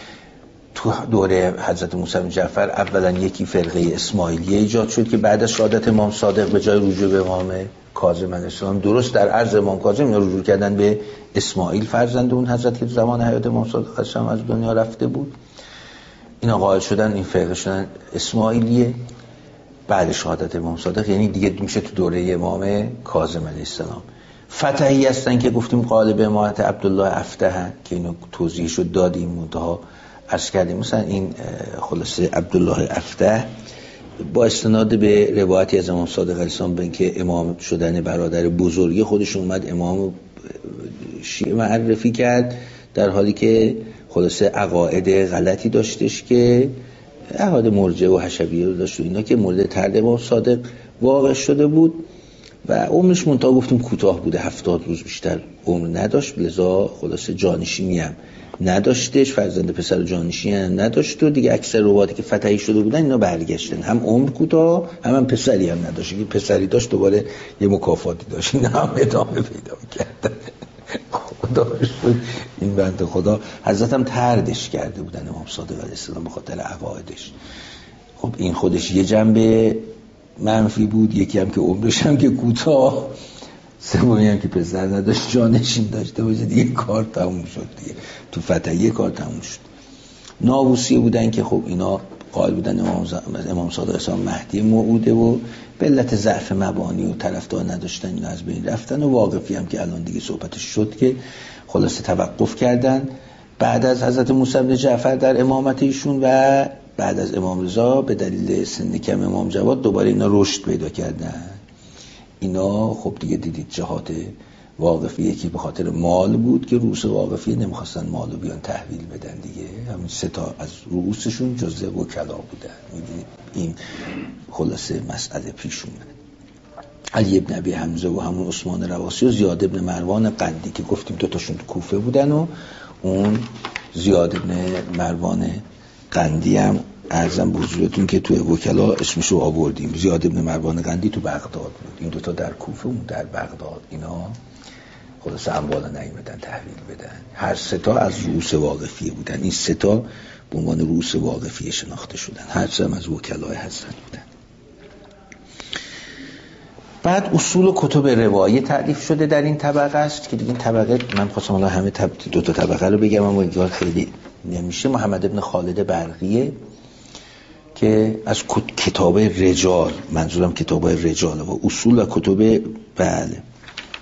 تو دوره حضرت موسی بن جعفر اولا یکی فرقه اسماعیلیه ایجاد شد که بعد از شهادت امام صادق به جای رجوع به امام کاظم علیه السلام، درست در عرض امام کاظم اینا رجوع کردن به اسماعیل فرزند اون حضرت که زمان حیات امام صادق علیه السلام از دنیا رفته بود. اینا قائل شدن این فرقه شدن اسماعیلیه بعد شهادت امام صادق، یعنی دیگه میشه تو دوره امام کاظم علیه السلام. فتحی هستن که گفتیم قائل به امامت عبدالله افتح که اینو توضیحشو دادیم منتها عرض کردیم. مثلا این خلاصه عبدالله افتح با استناد به روایتی از امام صادق علیه السلام به اینکه امام شدن برادر بزرگی خودش اومد امام شیعه معرفی کرد، در حالی که خلاصه عقاید غلطی داشتش که عقاید مرجعه و حشویه رو داشت و اینا که مورد طرد امام صادق واقع شده بود و عمرش منتها گفتیم کوتاه بوده، هفتاد روز بیشتر عمر نداشت، لذا خلاصه جانشینی هم نداشتش، فرزند پسر جانشینی هم نداشت و دیگه اکثر روایاتی که فتحی شده بودن اینا برگشتن، هم عمر کوتاه هم, هم پسری هم نداشت، که پسری داشت دوباره یه مکافاتی داشت، اینا هم ادامه پیدا کردن. خدا شد این بنده خدا حضرت هم طردش کرده بودن امام صادق علیه السلام به خاطر عقایدش. خب این خودش یه جنبه منفی بود، یکی هم که عمرش هم که کوتاه، سومی هم که پسر نداشت جانشین داشته باشه، دیگه کار تموم شد دیگه، تو فتحیه کار تموم شد. ناووسیه بودن که خب اینا قائل بودن امام, امام صادق علیه السلام مهدی موعوده و به علت ضعف مبانی و طرفدار نداشتن اینا از بین رفتن، و واقفی هم که الان دیگه صحبتش شد که خلاصه توقف کردن بعد از حضرت موسی بن جعفر در امامت ایشون و بعد از امام رضا به دلیل سن کم امام جواد دوباره اینا رشد پیدا کردن. اینا خب دیگه دیدید جهات واقفی یکی به خاطر مال بود که رؤوس واقفی نمیخواستن مالو بیان تحویل بدن دیگه، همین سه تا از رؤوسشون جزء وکلا بودن. میدونید این خلاصه مسئله پیش اومد. علی ابن ابی حمزه و همون عثمان رواسی و زیاد ابن مروان قندی که گفتیم دو تاشون تو کوفه بودن و اون زیاد ابن مروان قندی هم ارزم به حضورتون که توی وکلا اسمشو آوردیم. زیاد ابن مروان قندی تو بغداد بود، این دوتا در کوفه اون در بغداد. اینا خلاصه اموالا نیومدن تحویل بدن، هر سه تا از رؤوس واقفیه بودن. این سه تا به عنوان رؤوس واقفیه شناخته شدن، هر سه هم از وکلای حضرت بودن. بعد اصول و کتب روایی تعریف شده در این طبقه است که دیگه این طبقه من خواستم الان همه طب... دو تا طبقه رو بگم اما اینجا خیلی نمیشه. محمد ابن خالد برقیه که از کتاب رجال، منظورم کتاب رجال و اصول و کتب بله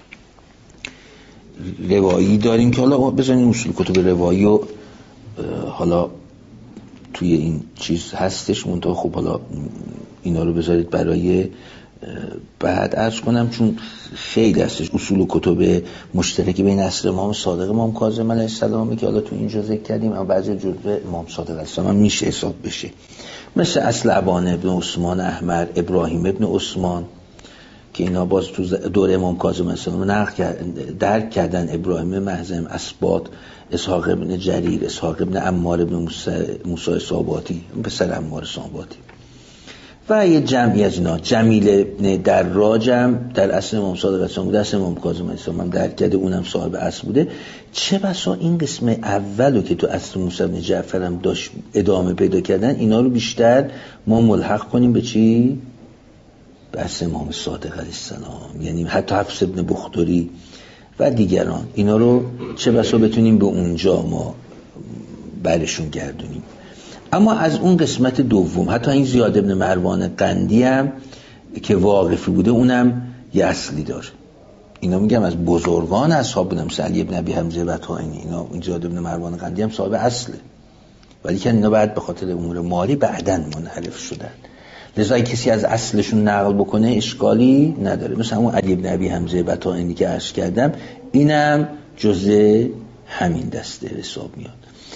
روایی داریم که حالا بزنین اصول کتب روایی و حالا توی این چیز هستش منتها خب حالا اینا رو بذارید برای بعد عرض کنم، چون خیلی هستش اصول و کتب مشترکی بین عصر امام صادق امام کاظم علیه السلام که حالا تو اینجا ذکر کردیم، اما بعضی جزء امام صادق علیه السلام هم میشه حساب بشه، مثل اصل ابان ابن عثمان احمر، ابراهیم ابن عثمان که اینا باز تو دوره امام کاظم علیه السلام نقل کرد درک کردن، ابراهیم محزم، اسباط، اسحاق ابن جریر، اسحاق ابن عمار ابن موسی صاباتی، پسر عمار صاباتی و یه جمعی از اینا. جمیل ابن دراجم در اصل امام صادق علیه السلام بوده، اصل امام کاظم علیه السلام هم درک کرده، اونم صاحب اصل بوده. چه بسا این قسم اولو که تو اصل موسی بن جعفر هم داشت ادامه پیدا کردن، اینا رو بیشتر ما ملحق کنیم به چی؟ به اصل امام صادق علیه السلام، یعنی حتی حفص ابن بختری و دیگران، اینا رو چه بسا بتونیم به اونجا ما برشون گردونیم. اما از اون قسمت دوم حتی این زیاد ابن مروان قندی هم که واقفی بوده اونم یه اصلی داره. اینا میگم از بزرگان اصحاب بودن، مثل علی ابن ابی حمزه بطحائنی، اینا این زیاد ابن مروان قندی هم صاحب اصله، ولی که اینا بعد به خاطر امور مالی بعدن منحرف شدن، لذا کسی از اصلشون نقل بکنه اشکالی نداره. مثل همون علی ابن ابی حمزه بطحائنی که عرض کردم، اینم جزء همین دسته حساب میاد.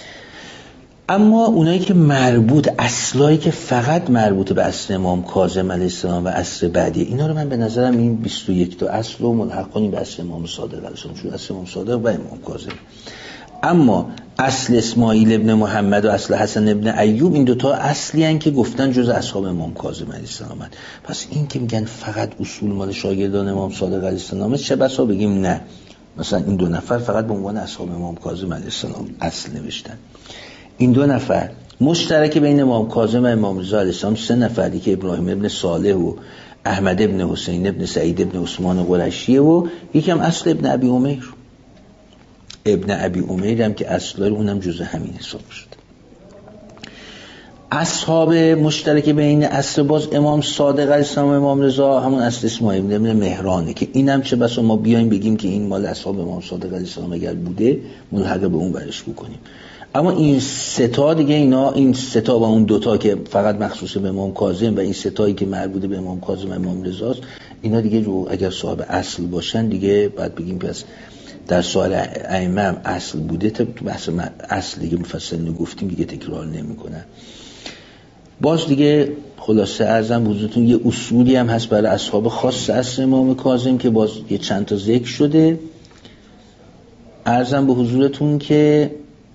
اما اونایی که مربوط، اصلایی که فقط مربوط به اصل امام کاظم علیه السلام و اصل بعدی، اینا رو من به نظرم این بیست و یک تا اصل رو ملحق کنیم به اصل امام صادق علیه السلام، چون اصل امام صادق و امام کاظم. اما اصل اسماعیل ابن محمد و اصل حسن ابن ایوب، این دوتا اصلی هن که گفتن جز اصحاب امام کاظم علیه السلام. پس این که میگن فقط اصول مال شاگردان امام صادق علیه السلام، چه بسا بگیم نه، مثلا این دو نفر فقط به عنوان اصحاب امام کاظم علیه السلام اصل نوشتن. این دو نفر مشترک بین امام کاظم و امام رضا علیه السلام سه نفری که ابراهیم ابن صالح و احمد ابن حسین ابن سعید ابن عثمان قرشیه و یکم اصل ابن ابی امیر. ابن ابی امیر هم که اصلا اونم جزء همین حساب شد. اصحاب مشترک بین اصل باز امام صادق علیه السلام و امام رضا همون اصل اسماعیل ابن مهرانه که اینم چه بسا ما بیایم بگیم که این مال اصحاب امام صادق علیه السلام اگر بوده ملحق به اون برش بکنیم. اما این سه تا دیگه، اینا این سه تا و اون دوتا که فقط مخصوص به امام کاظم و این سه تایی که مربوط به امام کاظم و امام رضا است، اینا دیگه رو اگر صاحب اصل باشن دیگه بعد بگیم پس در سوال ائمه هم اصل بوده. تو بحث اصل دیگه مفصل نگفتیم دیگه تکرار نمی‌کنم. باز دیگه خلاصه ارزم حضورتون یه اصولی هم هست برای اصحاب خاص اصل امام کاظم که باز یه چند تا ذکر شده. ارزم به حضورتون که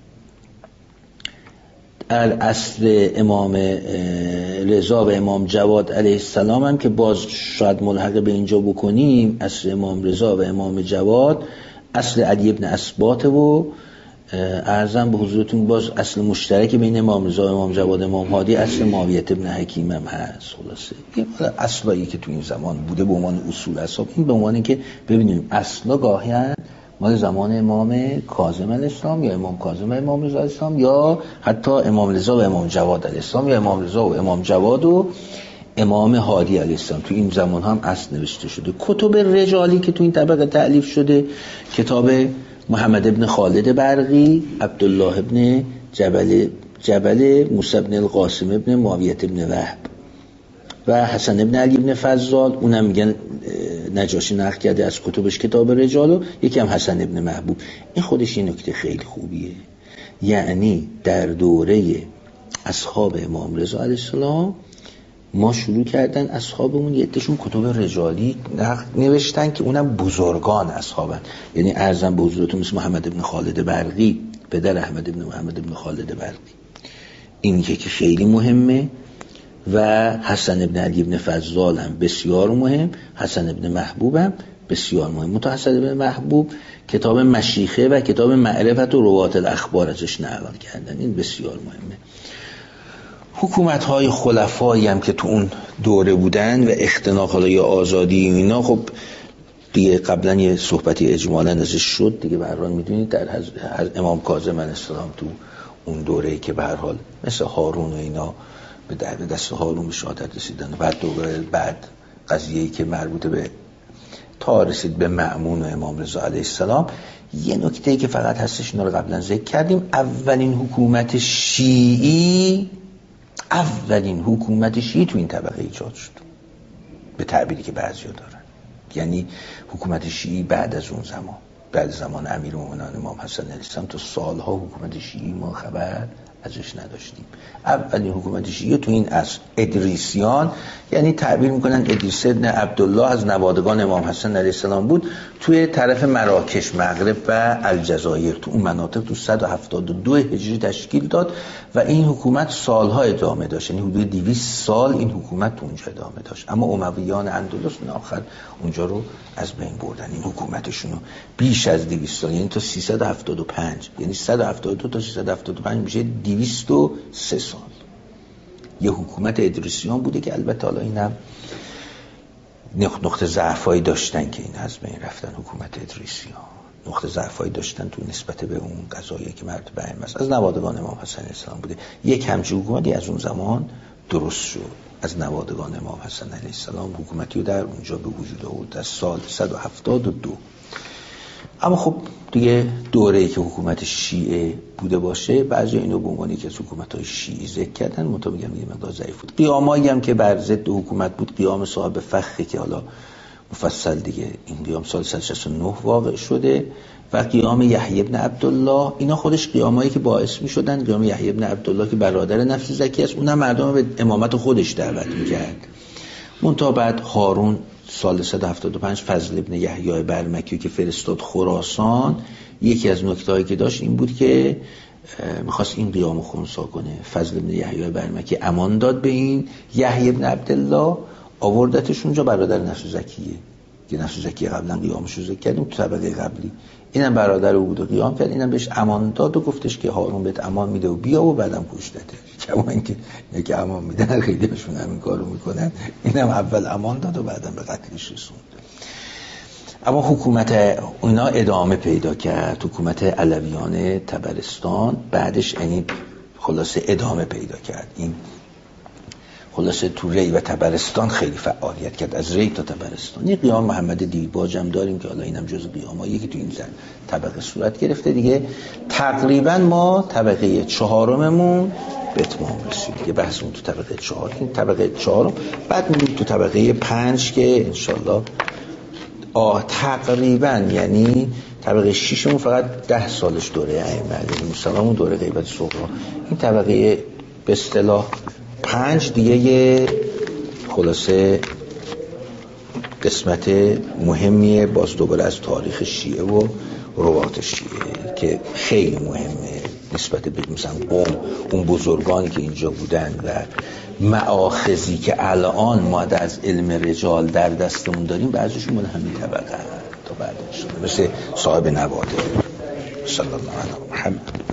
اصل امام رضا و امام جواد علیه السلام هم که باز شاید ملحق به اینجا بکنیم، اصل امام رضا و امام جواد اصل علی ابن اسباط و ارزم به حضورتون باز اصل مشترک بین امام رضا و امام جواد امام هادی اصل معاویه ابن حکیم هم هست. خلاصه این اصلایی که تو این زمان بوده به عنوان اصول اصحاب، این به عنوان که ببینیم اصلا گاهی مال زمان امام کاظم علیه السلام یا امام کاظم و امام رضا علیه السلام یا حتی امام رضا و امام جواد علیه السلام یا امام رضا و امام جواد و امام هادی علیه السلام، تو این زمان هم اصل نوشته شده. کتب رجالی که تو این طبقه تألیف شده، کتاب محمد ابن خالد برقی، عبدالله ابن جبل جبل موسی ابن القاسم ابن معاویه ابن وهب و حسن ابن علی ابن فضال، اونم میگن نجاشی نقل کرده از کتبش کتاب رجالو، یکی هم حسن ابن محبوب. این خودش این نکته خیلی خوبیه، یعنی در دوره اصحاب امام رضا علیه السلام ما شروع کردن اصحابمون یه عدهشون کتب رجالی نوشتن که اونم بزرگان اصحابن. یعنی ارزم به حضورتون مثل محمد ابن خالد برقی، پدر احمد ابن محمد ابن خالد برقی، این که خیلی مهمه، و حسن ابن علی ابن فضال هم بسیار مهم، حسن ابن محبوب هم بسیار مهم. متأ حسن ابن محبوب کتاب مشیخه و کتاب معرفت و روات الاخبار ازش نقل کردن، این بسیار مهمه. حکومت‌های خلفایی هم که تو اون دوره بودن و اختناق حالا یا آزادی اینا، خب دیگه قبلا یه صحبتی اجمالاً ازش شد دیگه. به هر حال میدونید در امام کاظم علیه السلام تو اون دوره‌ای که به هر حال مثل هارون و اینا به دست هارون به شهادت رسیدن، بعد دوباره بعد قضیه‌ای که مربوط به تا رسید به مأمون و امام رضا علیه السلام. یه نکته‌ای که فقط هستش اینا رو قبلا ذکر کردیم، اولین حکومت شیعی اولین حکومت شیعی تو این طبقه ایجاد شد، به تعبیری که بعضیا دارن. یعنی حکومت شیعی بعد از اون زمان، بعد زمان امیرالمومنین امام حسن علیه السلام، تو سالها حکومت شیعی ما خبر ازش نداشتیم. اولین حکومت شیعی تو این عصر ادریسیان، یعنی تعبیر میکنن ادریس ابن عبدالله از نوادگان امام حسن علیه السلام بود، توی طرف مراکش، مغرب و الجزایر، تو اون مناطق تو صد و هفتاد و دو هجری تشکیل داد و این حکومت سالها ادامه داشت، یعنی حدود دویست سال این حکومت تو اونجا ادامه داشت. اما امویان اندلس آخر اونجا رو از بین بردن، این حکومتشون رو بیش از دویست سال، یعنی تا سیصد و هفتاد و پنج، یعنی صد و هفتاد و دو تا سیصد و هفتاد و پنج میشه دویست و سه سال یه حکومت ادریسیان بوده که البته حالا اینم نقطه ضعفایی داشتن که این از بین رفتن. حکومت ادریسیان نقطه ضعفایی داشتن تو نسبت به اون قضایی که مربوط به ائمه است، از نوادگان امام حسن علیه السلام بوده. یک همچین حکومتی از اون زمان درست شد، از نوادگان امام حسن علیه السلام حکومتی رو در اونجا به وجود آورد در سال صد و هفتاد و دو. اما خب دیگه دوره‌ای که حکومت شیعه بوده باشه، بعضی اینو به عنوان یکی از حکومت‌های شیعی ذکر کردن، منتها میگم یه مقدار ضعیف بود. قیامایی هم که بر ضد حکومت بود، قیام صاحب فخی که حالا مفصل دیگه این قیام سال صد و شصت و نه واقع شده، و قیام یحیی بن عبدالله، اینا خودش قیامایی که باعث می‌شدن. قیام یحیی بن عبدالله که برادر نفس زکی است، اونم مردم به امامت خودش دعوت می‌کرد. منتها بعد هارون سال صد و هفتاد و پنج فضل ابن یحیی برمکی که فرستاد خراسان، یکی از نکته‌هایی که داشت این بود که میخواست این قیام خنثی کنه. فضل ابن یحیی برمکی امان داد به این یحیی ابن عبدالله، آوردتش اونجا، برادر نفس زکیه که نفس زکی قبلا قیامش رو ذکر کردیم تو طبقه قبلی، اینم برادر او بود و قیام کرد، اینم بهش امان داد و گفتش که هارون بهت امان میده و بیا، و بعدم کشتته. کما اینکه یکی امان میدن خیلیشون همین کارو میکنن، اینم اول امان داد و بعدم به قتلش رسوند. اما حکومت اینا ادامه پیدا کرد، حکومت علویان طبرستان بعدش یعنی خلاصه ادامه پیدا کرد. این خلاصه تو ری و طبرستان خیلی فعالیت کرد، از ری تا طبرستان. یه قیام محمد دیرباج هم داریم که حالا اینم جزء قیامایی که تو این زن طبقه صورت گرفته دیگه. تقریبا ما طبقه چهارممون به اتمام رسید، یه بحثمون تو طبقه چهار، این طبقه چهارم، بعد میریم تو طبقه پنج که انشالله آه تقریبا یعنی طبقه ششمون فقط ده سالش دوره ائمه علیهم السلام، دوره غیبت صغرا. این طبقه به اصطلاح پنج دیگه یه خلاصه قسمت مهمیه باز دوباره از تاریخ شیعه و روات شیعه که خیلی مهمه نسبت به مثلا قوم، اون بزرگانی که اینجا بودن و مآخذی که الان ما از علم رجال در دستمون داریم، بعضیشون مال همین طبقه تا بعدش، مثل صاحب نواده. صلی الله علیه و محمد.